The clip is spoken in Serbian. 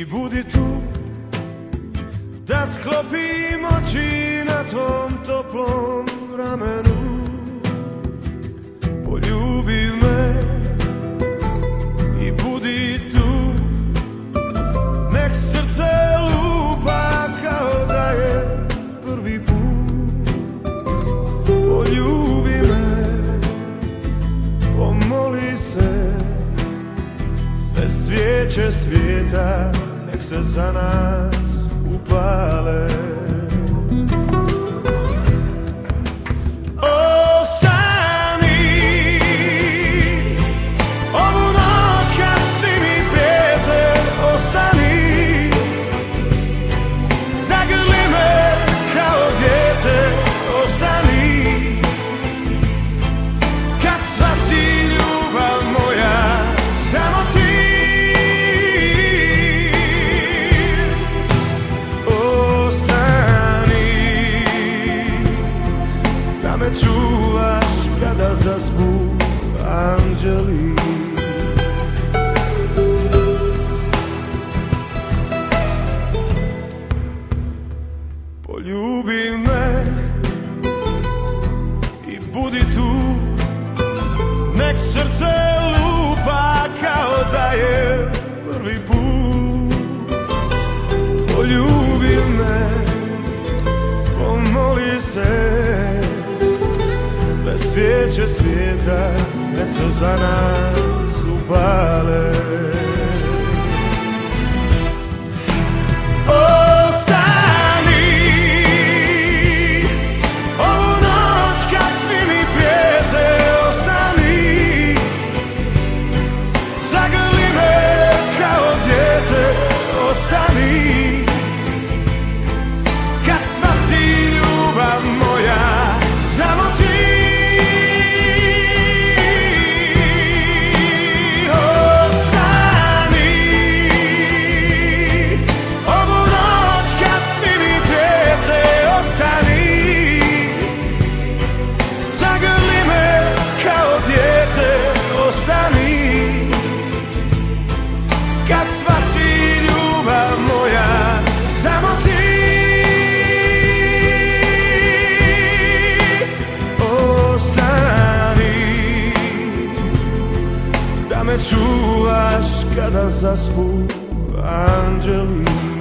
i budi tu, da sklopim oči na tvom toplom ramenu. Poljubi me i budi tu, nek srce lupa kao da je prvi put. Poljubi me, pomoli se, sve svijeće svijeta nek se za nas upale. Čuvaš kada zaspu anđeli. Poljubi me i budi tu, nek srce lupa kao da je prvi put. Poljubi me, pomoli se, sve svijeće svijeta nek se za nas upale. Ostani ovu noć kad svi mi prijete. Ostani, zagrli me kao dijete. Ostani, kad sva si ljubav moja, samo ti. Kad sva si ljubav moja, samo ti. Ostani, da me čuvaš kada zaspu anđeli.